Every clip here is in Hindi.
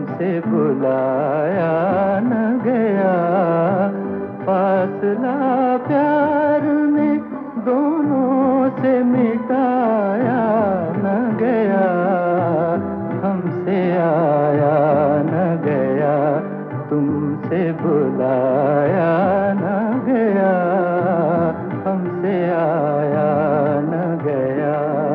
हमसे बुलाया न गया। फासला प्यार ने दोनों से मिटाया न गया। हमसे आया न गया, तुमसे बुलाया न गया। हमसे आया न गया।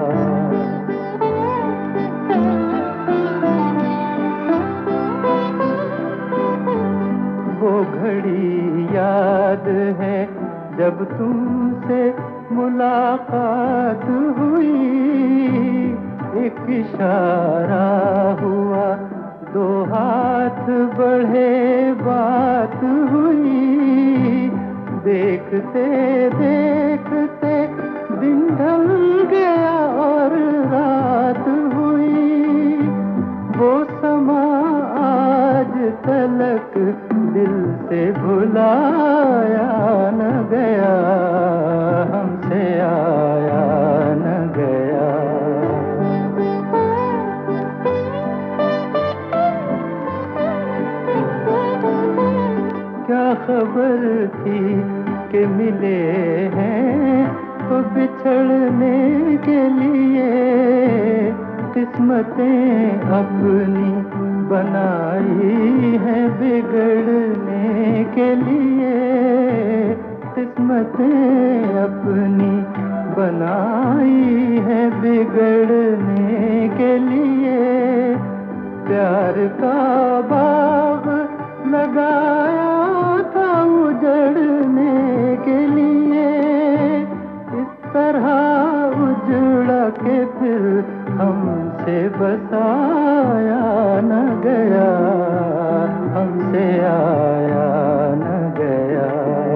वो घड़ी याद है जब तुमसे मुलाकात हुई। एक इशारा हुआ, दो हाथ बढ़े, बात हुई। देखते देखते दिन ढल गया और रात हुई। वो समा आज तलक दिल से भुलाया न गया। हमसे आया न गया। क्या खबर थी कि मिले हैं तो बिछड़ने के लिए। किस्मतें अपनी बनाई है बिगड़ने के लिए। किस्मतें अपनी बनाई है बिगड़ने के लिए। प्यार का बाग लगाया था उजड़ने के लिए। इस तरह उजड़ा के फिर हमसे बसाया न गया। हमसे आया न गया।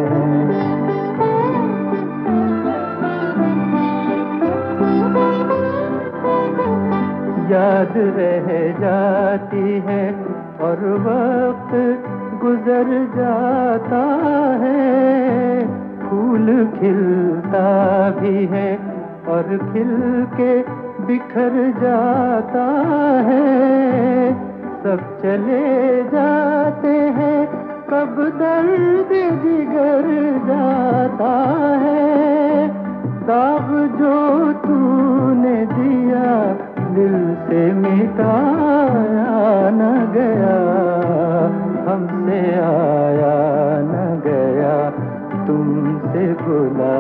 याद रह जाती है और वक्त गुजर जाता है। फूल खिलता भी है और खिल के बिखर जाता है। सब चले जाते हैं, कब दर्द जिगर जाता है। दाग जो तूने दिया दिल से मिटाया न गया। हमसे आया न गया, तुमसे बुला